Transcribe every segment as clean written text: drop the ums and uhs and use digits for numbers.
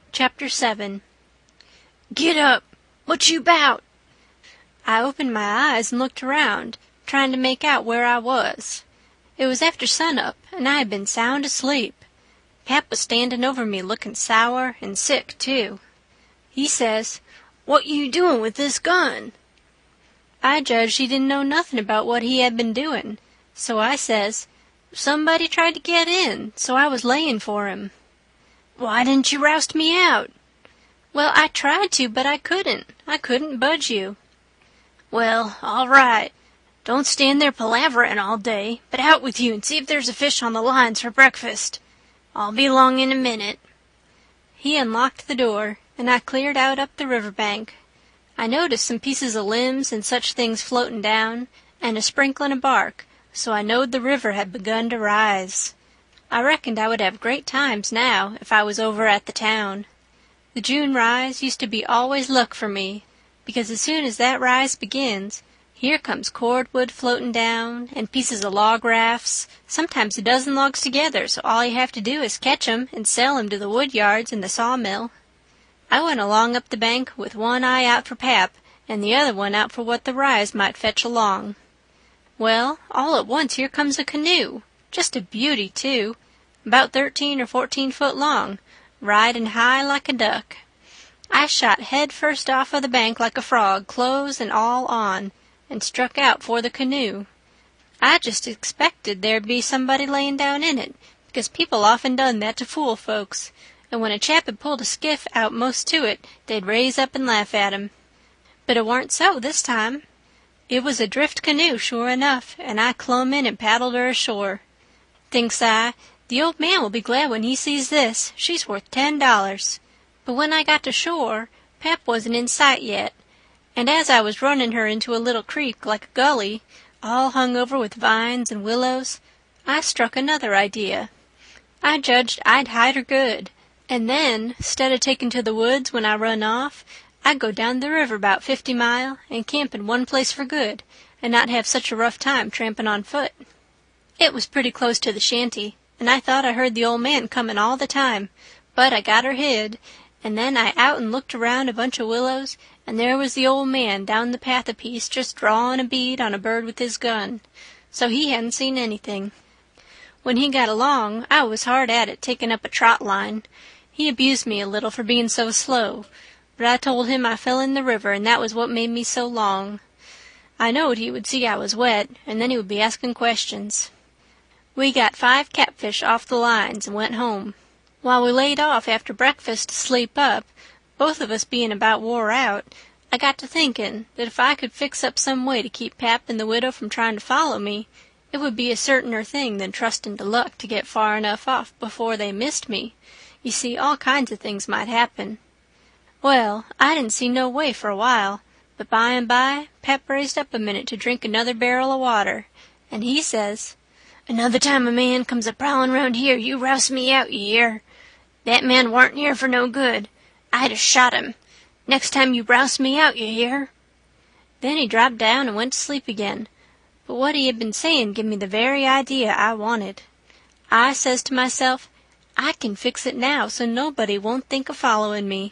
Chapter 7. "Get up! What you 'bout?" I opened my eyes and looked around, trying to make out where I was. It was after sunup, and I had been sound asleep. Pap was standing over me looking sour and sick, too. He says, "What you doing with this gun?" I judged he didn't know nothing about what he had been doing, so I says, "Somebody tried to get in, so I was laying for him." "Why didn't you roust me out?" "Well, I tried to, but I couldn't. I couldn't budge you." "Well, all right. Don't stand there palavering all day, but out with you and see if there's a fish on the lines for breakfast. I'll be along in a minute." He unlocked the door, and I cleared out up the river bank. I noticed some pieces of limbs and such things floating down, and a sprinkling of bark, so I knowed the river had begun to rise. I reckoned I would have great times now if I was over at the town. The June rise used to be always luck for me, because as soon as that rise begins, here comes cordwood floating down, and pieces of log rafts, sometimes a dozen logs together, so all you have to do is catch 'em and sell 'em to the wood yards and the sawmill. I went along up the bank with one eye out for Pap and the other one out for what the rise might fetch along. Well, all at once here comes a canoe, just a beauty, too, about 13 or 14 foot long, riding high like a duck. I shot head first off of the bank like a frog, clothes and all on, and struck out for the canoe. I just expected there'd be somebody layin' down in it, because people often done that to fool folks, and when a chap had pulled a skiff out most to it, they'd raise up and laugh at him. But it warn't so this time. It was a drift canoe, sure enough, and I clumb in and paddled her ashore. Thinks I, the old man will be glad when he sees this. She's worth $10. But when I got to shore, Pap wasn't in sight yet, and as I was running her into a little creek like a gully, all hung over with vines and willows, I struck another idea. I judged I'd hide her good, and then, 'stead of taking to the woods when I run off, I'd go down the river 'bout 50 mile and camp in one place for good, and not have such a rough time tramping on foot. It was pretty close to the shanty, and I thought I heard the old man comin' all the time, but I got her hid, and then I out and looked around a bunch of willows, and there was the old man down the path a piece just drawin' a bead on a bird with his gun, so he hadn't seen anything. When he got along, I was hard at it taking up a trot line. He abused me a little for being so slow, but I told him I fell in the river, and that was what made me so long. I knowed he would see I was wet, and then he would be asking questions. We got 5 catfish off the lines and went home. While we laid off after breakfast to sleep up, both of us being about wore out, I got to thinking that if I could fix up some way to keep Pap and the widow from trying to follow me, it would be a certainer thing than trusting to luck to get far enough off before they missed me. You see, all kinds of things might happen. Well, I didn't see no way for a while, but by and by Pap raised up a minute to drink another barrel of water, and he says, "Another time a man comes a-prowlin' round here, you rouse me out, you hear? That man warn't here for no good. I'd 'a' shot him. Next time you rouse me out, you hear?" Then he dropped down and went to sleep again, but what he had been saying give me the very idea I wanted. I says to myself, I can fix it now so nobody won't think of following me.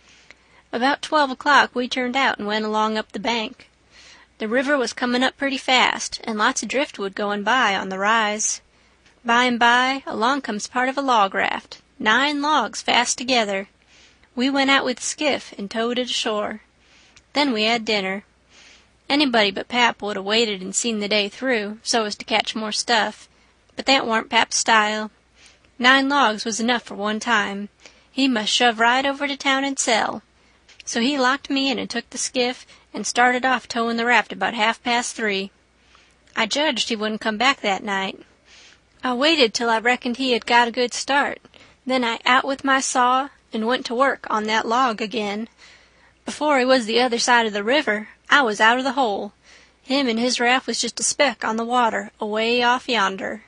About 12 o'clock we turned out and went along up the bank. The river was coming up pretty fast, and lots of driftwood going by on the rise. By and by along comes part of a log raft, 9 logs fast together. We went out with the skiff and towed it ashore. Then we had dinner. Anybody but Pap would 'a' waited and seen the day through, so as to catch more stuff, but that warn't Pap's style. 9 logs was enough for one time. He must shove right over to town and sell. So he locked me in and took the skiff and started off towing the raft about 3:30. I judged he wouldn't come back that night. I waited till I reckoned he had got a good start. Then I out with my saw and went to work on that log again. Before he was the other side of the river, I was out of the hole. Him and his raft was just a speck on the water away off yonder.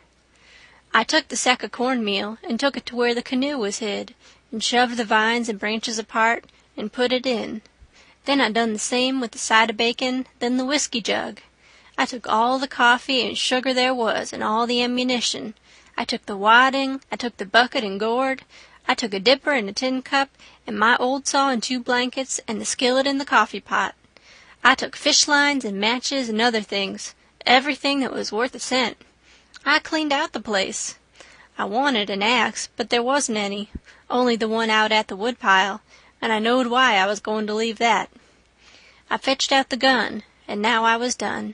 I took the sack of cornmeal and took it to where the canoe was hid, and shoved the vines and branches apart and put it in. Then I done the same with the side of bacon, then the whiskey jug. I took all the coffee and sugar there was and all the ammunition. I took the wadding, I took the bucket and gourd, I took a dipper and a tin cup and my old saw and 2 blankets and the skillet and the coffee pot. I took fish lines and matches and other things, everything that was worth a cent. I cleaned out the place. I wanted an axe, but there wasn't any, only the one out at the woodpile, and I knowed why I was going to leave that. I fetched out the gun, and now I was done.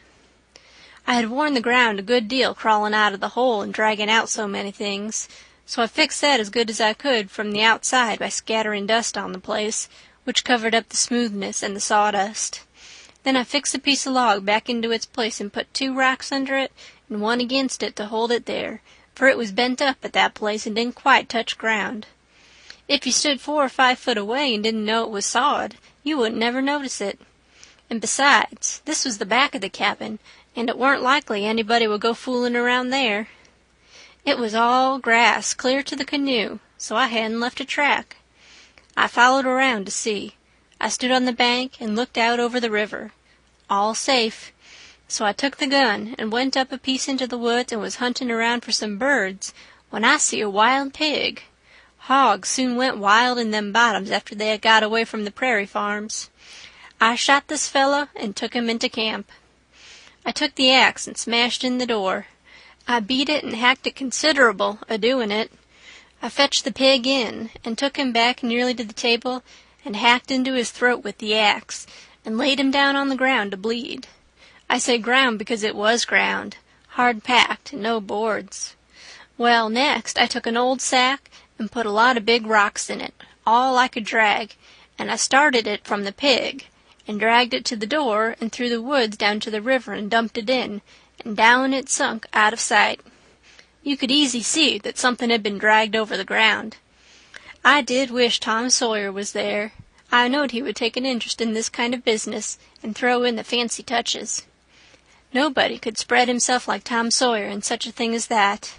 I had worn the ground a good deal crawling out of the hole and dragging out so many things, so I fixed that as good as I could from the outside by scattering dust on the place, which covered up the smoothness and the sawdust. Then I fixed a piece of log back into its place and put 2 rocks under it and one against it to hold it there, for it was bent up at that place and didn't quite touch ground. If you stood 4 or 5 foot away and didn't know it was sawed, you wouldn't never notice it. And besides, this was the back of the cabin, and it weren't likely anybody would go fooling around there. It was all grass clear to the canoe, so I hadn't left a track. I followed around to see. I stood on the bank and looked out over the river. All safe. So I took the gun and went up a piece into the woods and was hunting around for some birds when I see a wild pig. Hogs soon went wild in them bottoms after they had got away from the prairie farms. I shot this fellow and took him into camp. I took the axe and smashed in the door. I beat it and hacked it considerable a-doing it. I fetched the pig in and took him back nearly to the table and hacked into his throat with the axe and laid him down on the ground to bleed. I say ground because it was ground, hard-packed and no boards. Well, next I took an old sack and put a lot of big rocks in it, all I could drag, and I started it from the pig and dragged it to the door and through the woods down to the river and dumped it in, and down it sunk out of sight. You could easy see that something had been dragged over the ground. I did wish Tom Sawyer was there. I knowed he would take an interest in this kind of business and throw in the fancy touches. Nobody could spread himself like Tom Sawyer in such a thing as that.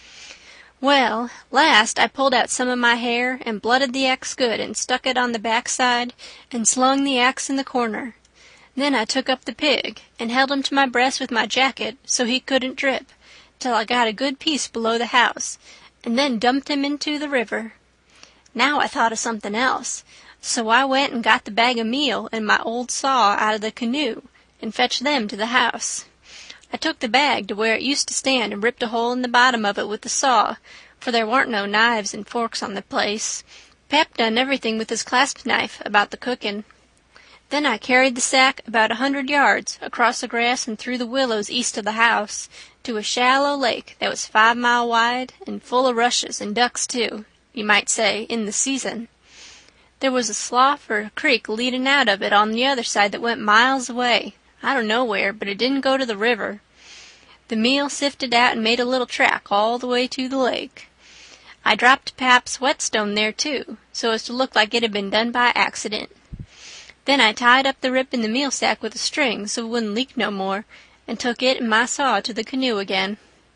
Well, last I pulled out some of my hair and blooded the axe good and stuck it on the backside and slung the axe in the corner. Then I took up the pig and held him to my breast with my jacket so he couldn't drip, till I got a good piece below the house, and then dumped him into the river. Now I thought of something else, so I went and got the bag of meal and my old saw out of the canoe and fetched them to the house. I took the bag to where it used to stand and ripped a hole in the bottom of it with the saw, for there weren't no knives and forks on the place. Pap done everything with his clasp knife about the cooking. Then I carried the sack about 100 yards across the grass and through the willows east of the house to a shallow lake that was 5 miles wide and full of rushes and ducks too, you might say, in the season. There was a slough or a creek leading out of it on the other side that went miles away. I don't know where, but it didn't go to the river. The meal sifted out and made a little track all the way to the lake. I dropped Pap's whetstone there, too, so as to look like it had been done by accident. Then I tied up the rip in the meal sack with a string so it wouldn't leak no more, and took it and my saw to the canoe again.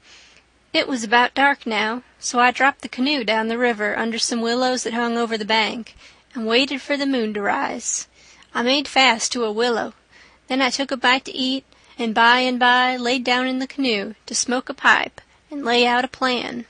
It was about dark now, so I dropped the canoe down the river under some willows that hung over the bank, and waited for the moon to rise. I made fast to a willow. Then I took a bite to eat, and by laid down in the canoe to smoke a pipe and lay out a plan.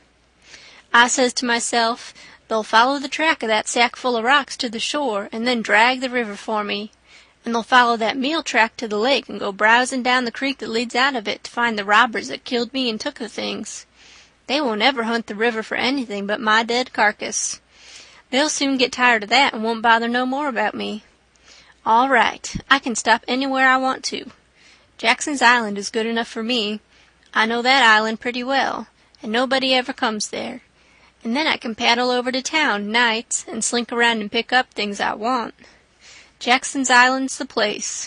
I says to myself, they'll follow the track of that sack full of rocks to the shore and then drag the river for me, and they'll follow that meal track to the lake and go browsing down the creek that leads out of it to find the robbers that killed me and took the things. They won't ever hunt the river for anything but my dead carcass. They'll soon get tired of that and won't bother no more about me. All right, I can stop anywhere I want to. Jackson's Island is good enough for me. I know that island pretty well, and nobody ever comes there. And then I can paddle over to town nights and slink around and pick up things I want. Jackson's Island's the place.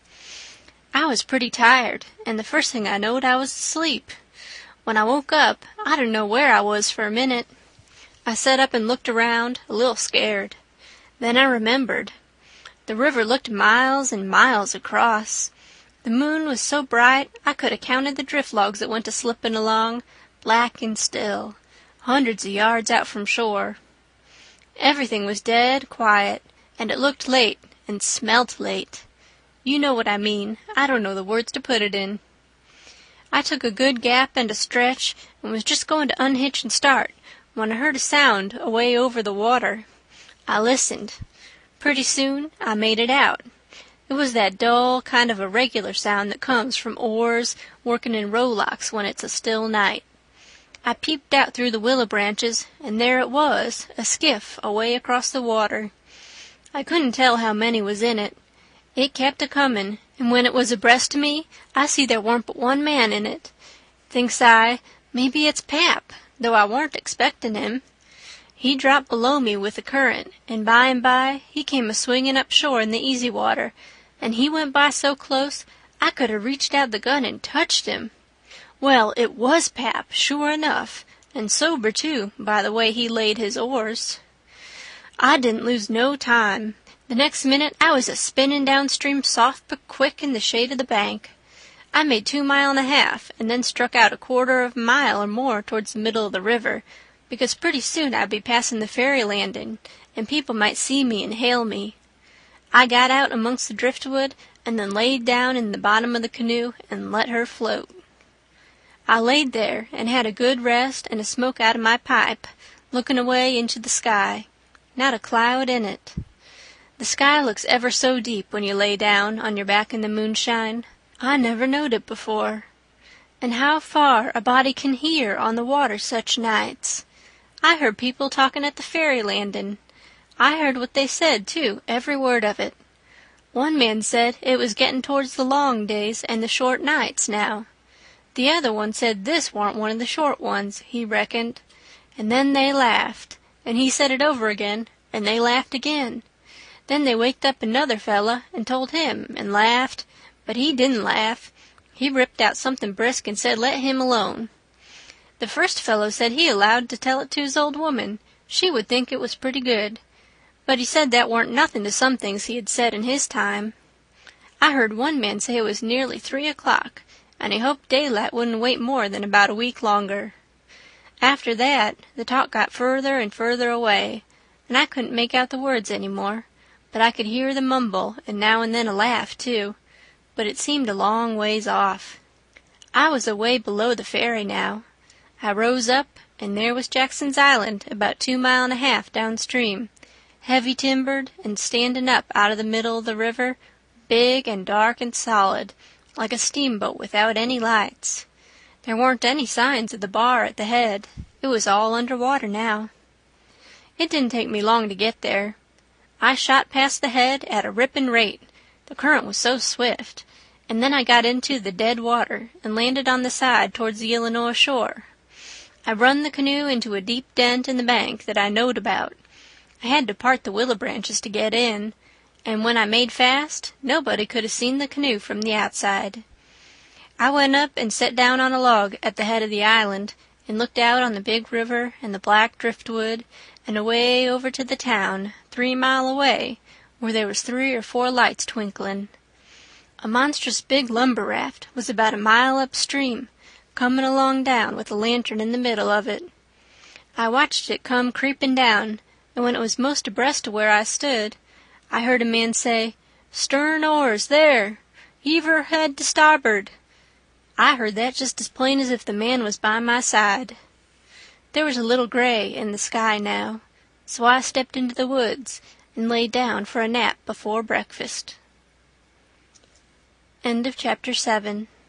I was pretty tired, and the first thing I knowed I was asleep. When I woke up, I didn't know where I was for a minute. I sat up and looked around, a little scared. Then I remembered. The river looked miles and miles across. The moon was so bright I could 'a' counted the drift logs that went a-slippin' along, black and still, hundreds of yards out from shore. Everything was dead quiet, and it looked late and smelt late. You know what I mean. I don't know the words to put it in. I took a good gap and a stretch and was just going to unhitch and start when I heard a sound away over the water. I listened. Pretty soon I made it out. It was that dull kind of a regular sound that comes from oars working in rowlocks when it's a still night. I peeped out through the willow branches, and there it was, a skiff away across the water. I couldn't tell how many was in it. It kept a-comin', and when it was abreast o' me, I see there warn't but one man in it. Thinks I, maybe it's Pap, though I warn't expectin' him. He dropped below me with the current, and by he came a-swinging up shore in the easy water, and he went by so close I could have reached out the gun and touched him. Well, it was Pap, sure enough, and sober, too, by the way he laid his oars. I didn't lose no time. The next minute I was a-spinning downstream soft but quick in the shade of the bank. I made 2 miles and a half, and then struck out 1/4 of a mile or more towards the middle of the river, because pretty soon I'd be passing the ferry landing, and people might see me and hail me. I got out amongst the driftwood, and then laid down in the bottom of the canoe and let her float. I laid there and had a good rest and a smoke out of my pipe, looking away into the sky. Not a cloud in it. The sky looks ever so deep when you lay down on your back in the moonshine. I never knowed it before. And how far a body can hear on the water such nights. I heard people talking at the ferry landing. I heard what they said, too, every word of it. One man said it was getting towards the long days and the short nights now. The other one said this warn't one of the short ones, he reckoned. And then they laughed, and he said it over again, and they laughed again. Then they waked up another fella and told him, and laughed, but he didn't laugh. He ripped out something brisk and said let him alone. The first fellow said he allowed to tell it to his old woman. She would think it was pretty good. But he said that warn't nothing to some things he had said in his time. I heard one man say it was nearly 3 o'clock, and he hoped daylight wouldn't wait more than about a week longer. After that, the talk got further and further away, and I couldn't make out the words any more, but I could hear the mumble and now and then a laugh, too, but it seemed a long ways off. I was away below the ferry now. I rose up, and there was Jackson's Island about 2 miles and a half downstream, heavy timbered and standing up out of the middle of the river, big and dark and solid, like a steamboat without any lights. There weren't any signs of the bar at the head. It was all under water now. It didn't take me long to get there. I shot past the head at a ripping rate, the current was so swift, and then I got into the dead water and landed on the side towards the Illinois shore. I run the canoe into a deep dent in the bank that I knowed about. I had to part the willow branches to get in, and when I made fast, nobody could have seen the canoe from the outside. I went up and set down on a log at the head of the island and looked out on the big river and the black driftwood and away over to the town, 3 mile away, where there was 3 or 4 lights twinkling. A monstrous big lumber raft was about a mile upstream, coming along down with a lantern in the middle of it. I watched it come creeping down, and when it was most abreast of where I stood, I heard a man say, "Stern oars, there! Heave her head to starboard." I heard that just as plain as if the man was by my side. There was a little gray in the sky now, so I stepped into the woods and lay down for a nap before breakfast. End of chapter 7.